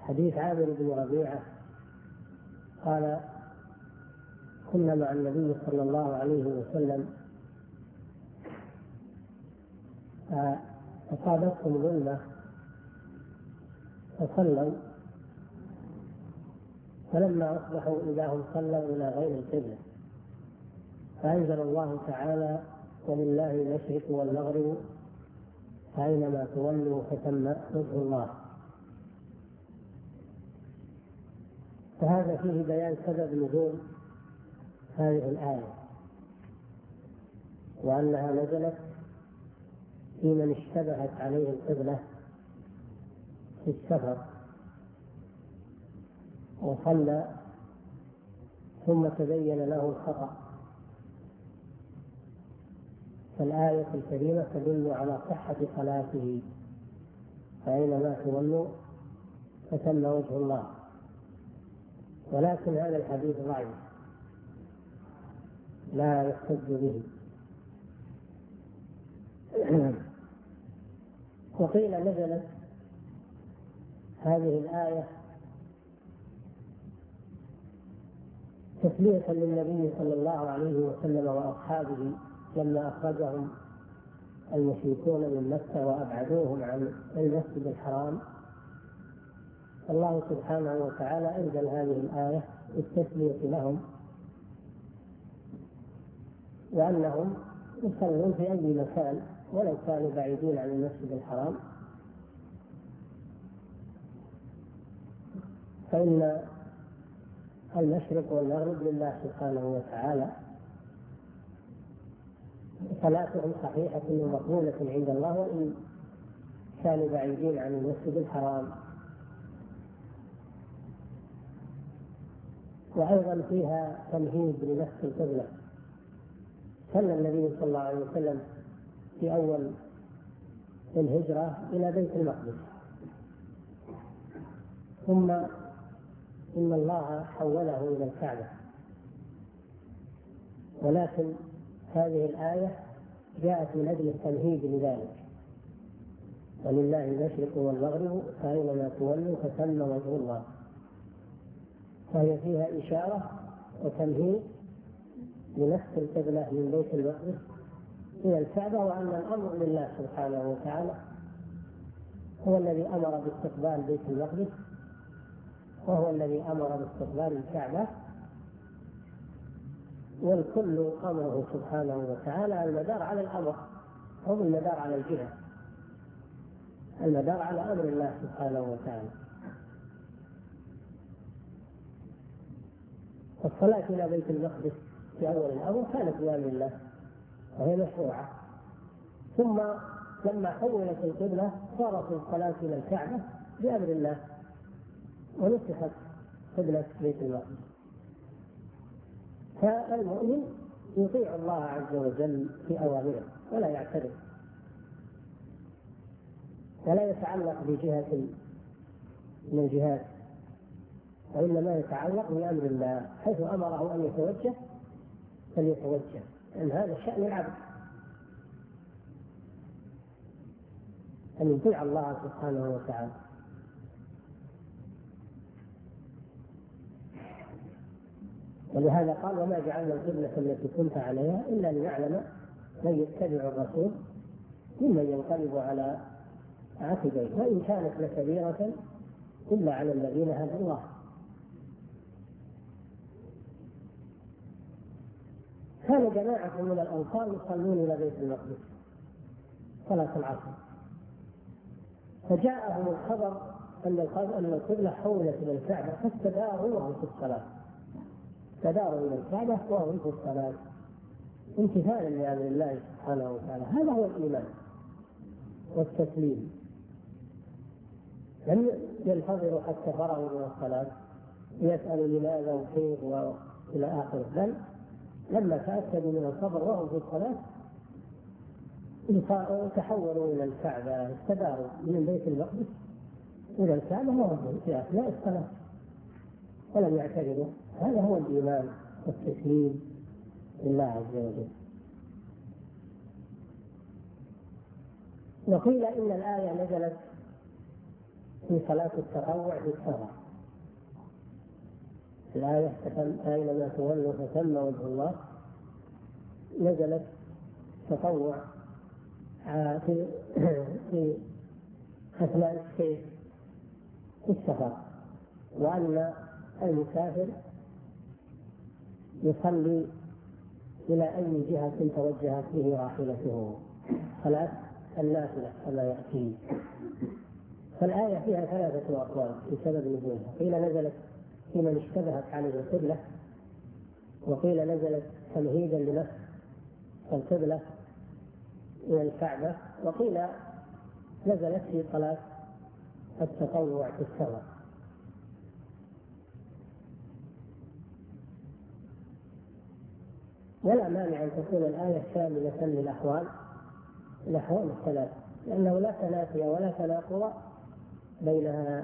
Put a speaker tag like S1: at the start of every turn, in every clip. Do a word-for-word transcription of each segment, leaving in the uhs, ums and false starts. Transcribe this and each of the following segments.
S1: حديث عامر بن ربيعة قال: كنا مع النبي صلى الله عليه وسلم فأصابتهم ظلمة فصلوا، فلما أصبحوا إذا هم صلوا إلى غير القبلة، فأنزل الله تعالى: ولله المشرق والمغرب فأينما تولوا فثم وجه الله. فهذا فيه بيان سبب نزول هذه الآية، وأنها نزلت في من اشتبهت عليه القبلة في السفر وصلى ثم تبين له الخطأ، فالآية الكريمة تدل على صحة صلاته: فأينما تولوا فثم وجه الله. ولكن هذا الحديث ضعيف لا يحتج به. وقيل نزلت هذه الآية تسلية للنبي صلى الله عليه وسلم وأصحابه لما أخرجهم المشركون من مكة وأبعدوهم عن المسجد الحرام. الله سبحانه وتعالى أنزل هذه الآية للتسلية لهم، وأنهم يصلون في أي مكان ولو كانوا بعيدين عن المسجد الحرام، فإن المشرق والمغرب لله سبحانه وتعالى، صلاتهم صحيحة ومقبولة عند الله وإن كانوا بعيدين عن المسجد الحرام. وأيضا فيها تمهيد لنفس القبلة. صلى النبي صلى الله عليه وسلم في أول الهجرة إلى بيت المقدس، ثم إن الله حوله إلى الكعبة، ولكن هذه الآية جاءت من أجل التمهيد لذلك: ولله المشرق والمغرب فأينما تولوا فثم وجه الله. فهي فيها إشارة وتمهيد لنفس القبلة من بيت المقدس إلى الكعبة، وأن الأمر لله سبحانه وتعالى، هو الذي أمر باستقبال بيت المقدس، وهو الذي أمر باستقبال الكعبة، والكل أمره سبحانه وتعالى. المدار على الأمر، هم المدار على الجهة، المدار على أمر الله سبحانه وتعالى. الصلاة إلى بيت المقدس في أول الأمر كانت بأمر الله وهي مشروعة، ثم لما حولت القبلة صارت الصلاة إلى الكعبة بأمر الله، ونسخت قبلة بيت المقدس. فالمؤمن يطيع الله عز وجل في أوامره ولا يعترض، ولا يتعلق بجهة من الجهات، وإنما يتعلق بأمر الله، حيث أمره أن يتوجه فليتوجه، لأن هذا شأن العبد، أن يطيع الله سبحانه وتعالى. ولهذا قال: وما جعلنا القبلة التي كنت عليها إلا لنعلم من يتبع الرسول ممن ينقلب على عقبيه، وإن كانت لكبيرة إلا على الذين هدى الله. كان جماعة من الأنصار يصلون إلى بيت المقدس صلاة العصر، فجاءهم الخبر أن القبلة حولت إلى الكعبة، فاستداروا وهم في الصلاة، استداروا إلى الكعبة وهم في الصلاة امتثالا لأمر الله سبحانه وتعالى. هذا هو الإيمان والتسليم. لم ينتظروا حتى فرغوا من الصلاة يسألوا لماذا وكيف وإلى آخره، بل لما تأكدوا من الخبر وهم في الصلاة تحولوا إلى الكعبة، استداروا من بيت المقدس إلى الكعبة وهم في أثناء الصلاة ولم يعترضوا. هذا هو الإيمان والتسليم لله عز وجل. وقيل إن الآية نزلت في صلاة التطوع في السفر. الآية أينما تولوا فثم وجه الله نزلت تطوع في في أثناء السير في السفر، وأن المسافر يصلي إلى أي جهة توجهت به راحلته، صلاة النافلة كما يأتي. فالآية فيها ثلاثة أقوال في سبب نزولها، قيل نزلت في من اشتبهت عليه القبلة، وقيل نزلت تمهيدا لنفس القبلة إلى الكعبة، وقيل نزلت في صلاة التطوع في السفر. ولا مانع أن تكون الآية شاملة للأحوال الأحوال الثلاث، لأنه لا تنافي ولا تناقض بينها.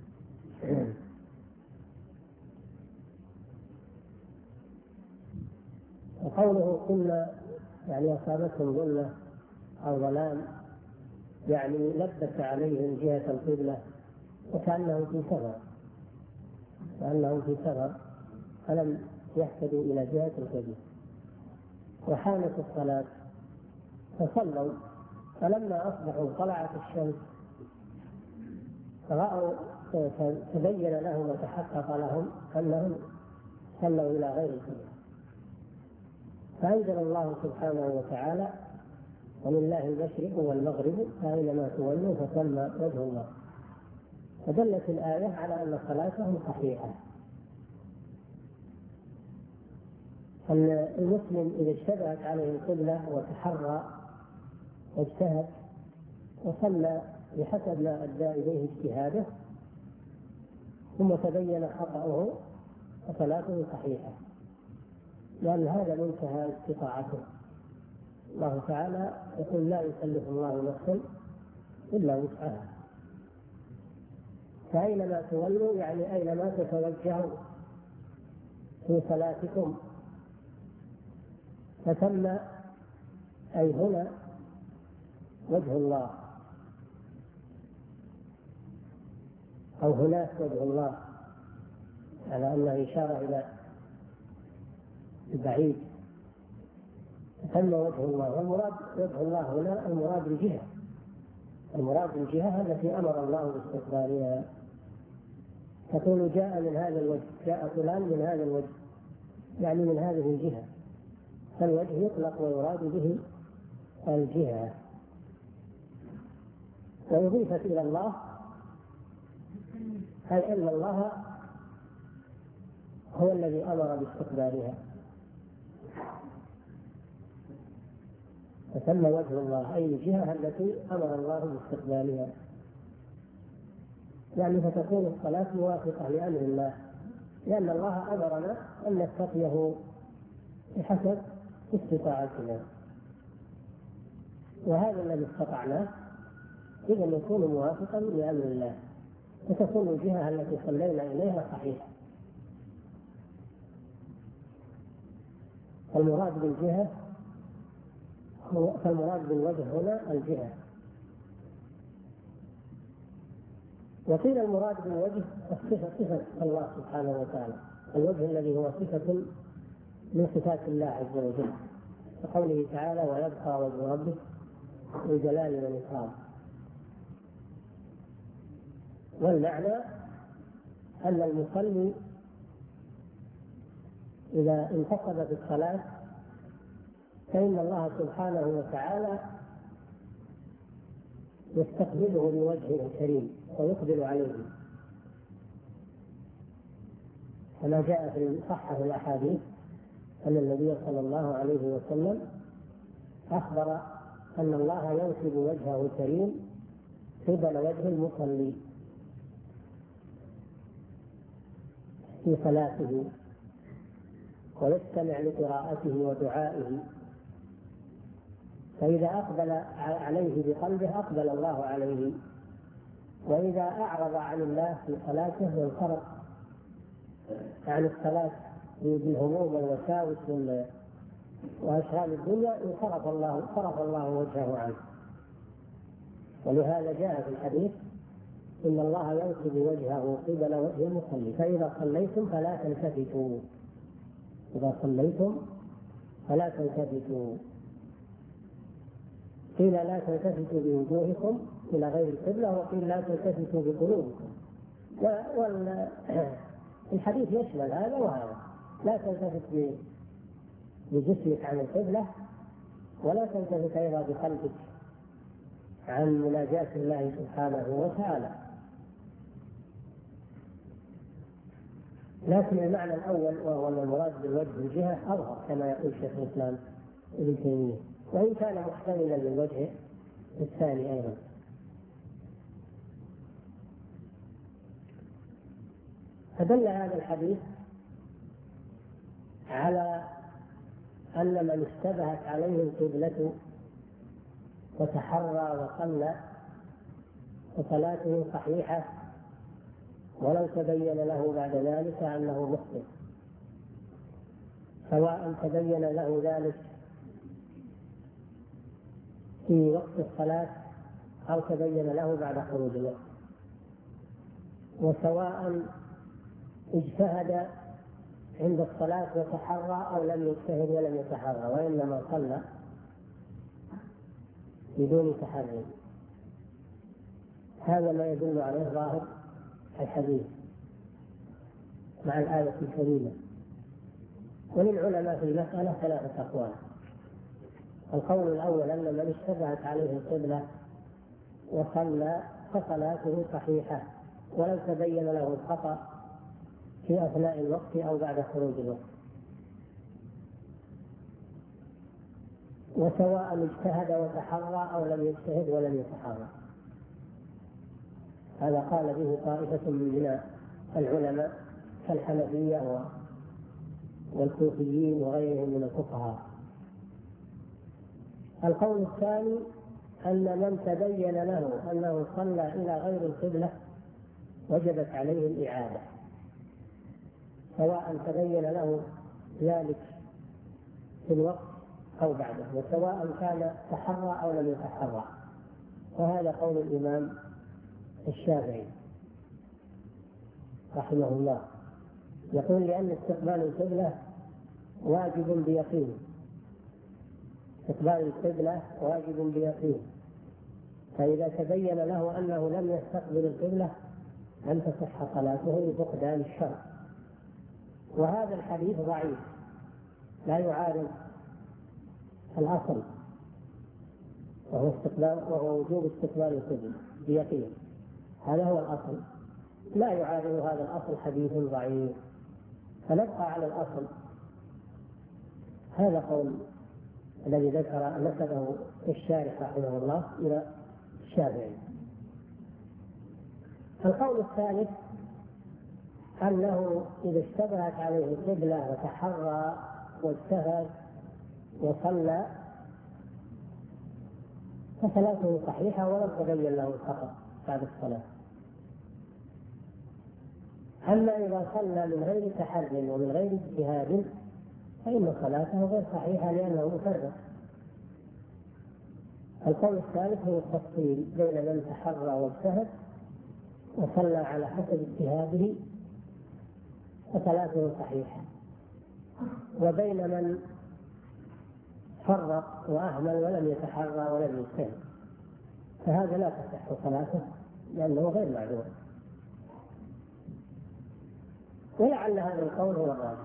S1: وقوله كنا يعني أصابتهم ظلمة أو ظلام، يعني لبس عليهم جهة القبلة وكأنهم في سفر كأنهم في سفر فلم يهتدوا إلى جهة القبلة. وحانت الصلاة فصلوا، فلما أصبحوا طلعت الشمس رأوا تبين لهم وتحقق لهم أنهم صلوا إلى غير القبلة، فأنزل الله سبحانه وتعالى ولله المشرق والمغرب فأينما تولوا فثم وجه الله. فدلت الآية على أن صلاتهم صحيحة. أن المسلم إذا اشتبهت عليه القبلة وتحرى واجتهد وصلى بحسب ما أدى إليه اجتهاده ثم تبين خطأه فصلاته صحيحة، لأن هذا منتهى استطاعته. الله تعالى يقول لا يكلف الله نفسا إلا وسعها، فأينما تولوا يعني أينما تتوجهوا في صلاتكم فثم أي هنا وجه الله أو هناك وجه الله، على أنه إشارة إلى البعيد. ثم وجه الله، والمراد وجه الله هنا المراد الجهة المراد الجهة التي أمر الله باستقبالها. تقول جاء من هذا الوجه، جاء فلان من هذا الوجه، يعني من هذه الجهة، فالوجه يطلق ويراد به الجهة. ويضيفت إلى الله أي أن الله هو الذي أمر باستقبالها. فثم وجه الله أي الجهة التي أمر الله باستقبالها، يعني فتكون الصلاة موافقة لأمر الله، لأن الله أمرنا أن نتقيه بحسب استطاعتنا، وهذا الذي استطعناه إذا يكون موافقا لأمر الله، وتكون الجهة التي صلينا إليها صحيحة. المراد بالجهة هو فالمراد بالوجه هنا الجهة. وقيل المراد بالوجه الصفة، صفة الله سبحانه وتعالى، الوجه الذي هو صفة من صفات الله عز وجل، كقوله تعالى ويبقى وجه ربك ذو الجلال والإكرام. والمعنى أن المصلي إذا انتصب في الصلاة فإن الله سبحانه وتعالى يستقبله بوجهه الكريم ويقبل عليه، كما جاء في صحة الأحاديث أن النبي صلى الله عليه وسلم أخبر أن الله ينصب وجهه الكريم قبل وجه المصلي في صلاته ويستمع لقراءته ودعائه، فإذا أقبل عليه بقلبه أقبل الله عليه، وإذا أعرض عن الله في صلاته وانصرف عن الصلاة بالهموم والوساوس وأشغال الدنيا انصرف الله صرف الله وجهه عنه. ولهذا جاء في الحديث إن الله ينصب وجهه قبل وجه المصلي، فإذا صليتم فلا تلتفتوا، إذا صليتم فلا تلتفتوا. قيل لا تلتفتوا بوجوهكم إلى غير القبلة، وقيل لا تلتفتوا بقلوبكم. والحديث يشمل هذا وهذا، لا تلتفت بجسمك عن القبلة، ولا تلتفت أيضا بقلبك عن مناجاة الله سبحانه وتعالى. لكن المعنى الأول وهو المراد بالوجه الجهة أظهر كما يقول شيخ الإسلام ابن تيمية، وإن كان محتملا للوجه الثاني أيضا. فدل هذا الحديث على أن من اشتبهت عليه القبلة وتحرى وصلى فصلاته صحيحة ولو تبين له بعد ذلك أنه مخطئ، سواء تبين له ذلك في وقت الصلاة أو تبين له بعد خروج الوقت، وسواء اجتهد عند الصلاة وتحرى أو لم يجتهد ولم يتحرى وإنما صلى بدون تحري. هذا ما يدل عليه ظاهر الحديث مع الآية الكريمة. وللعلماء في المسألة ثلاثة أقوال. القول الأول أن من اشتبهت عليه القبلة وصلى فصلاته صحيحة ولو تبين له الخطأ في أثناء الوقت أو بعد خروج الوقت، وسواء اجتهد وتحرى أو لم يجتهد ولم يتحرى. هذا قال به طائفة من العلماء كالحنفية والكوفيين وغيرهم من الفقهاء. القول الثاني أن من تبين له أنه صلى إلى غير القبلة وجبت عليه الإعادة، سواء تبين له ذلك في الوقت أو بعده، وسواء كان تحرى أو لم يتحرى. وهذا قول الإمام الشافعي رحمه الله، يقول لأن استقبال القبلة واجب بيقين، استقبال القبلة واجب بيقين، فإذا تبين له أنه لم يستقبل القبلة لم تصح صلاته لفقدان الشرع. وهذا الحديث ضعيف لا يعارض الأصل وهو استقبال وهو وجوب استقبال القبلة بيقين، هذا هو الأصل، لا يعارض هذا الأصل حديث ضعيف، فنبقى على الأصل. هذا قول الذي ذكر نسبه الشارح رحمه الله إلى الشافعي. القول الثالث أنه إذا اشتبهت عليه القبلة وتحرى واجتهد وصلى فصلاته صحيحة ولم تبين له الخطأ بعد الصلاة. أما إذا صلى من غير تحري ومن غير اجتهاد فإن صلاته غير صحيحة لأنه مفرط. القول الثالث هو التفصيل بين من تحرى واجتهد وصلى على حسب اجتهاده فصلاته صحيحة، وبين من فرق وأهمل ولم يتحرى ولم يجتهد فهذا لا تصح صلاته لأنه غير معذور. ولعل هذا القول هو الراجح،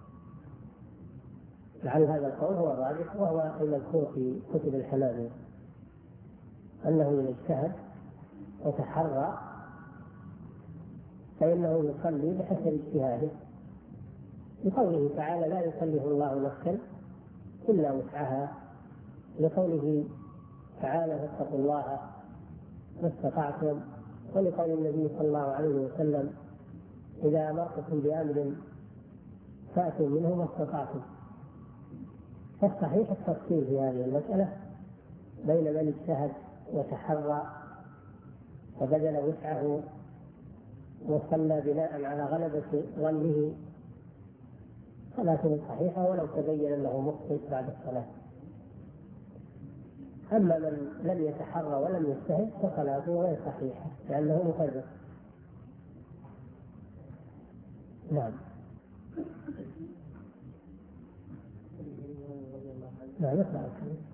S1: لعل هذا القول هو الراجح وهو المذكور في كتب الحنابلة، أنه إذا اجتهد وتحرى فإنه يصلي بحسب اجتهاده، لقوله تعالى لا يكلف الله نفسا إلا وسعها، لقوله تعالى فاتقوا الله ما استطعتم، ولقول النبي صلى الله عليه وسلم إذا أمرتكم بأمر فأتوا منه ما استطعتم. فالصحيح التفصيل في هذه المسألة بين من اجتهد وتحرى وبذل وسعه وصلى بناء على غلبة ظنه صلاته صحيحة ولو تبين له مخطئ بعد الصلاة. أما من لم يتحرى ولم يجتهد فصلاته غير صحيحة لأنه مفرط. نعم. نعم.